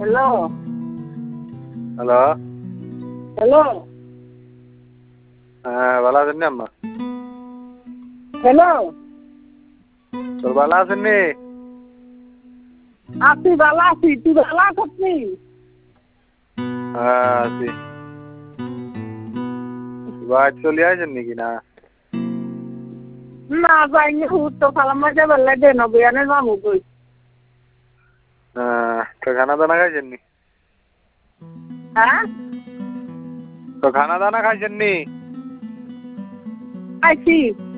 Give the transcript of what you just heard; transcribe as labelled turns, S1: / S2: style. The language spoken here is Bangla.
S1: Hello
S2: hello.
S1: হ্যালো
S2: হ্যাঁ, ভালো আছেন নি আম্মা?
S1: হ্যালো
S2: তোর ভালো আছেন নি?
S1: আছি ভালো আছি, তুই ভালো আছিস নি?
S2: হ্যাঁ, আছি। বাড়ি চলে আসেন নাকি না?
S1: না যাইনি, তো খালাম্মা যাবার লাগে না বয়ানে যাবো কই।
S2: হ্যাঁ, তো খানা দানা খাইছেন নি?
S1: হ্যাঁ
S2: তো খানা দানা খাইছেন নি?
S1: আইছি।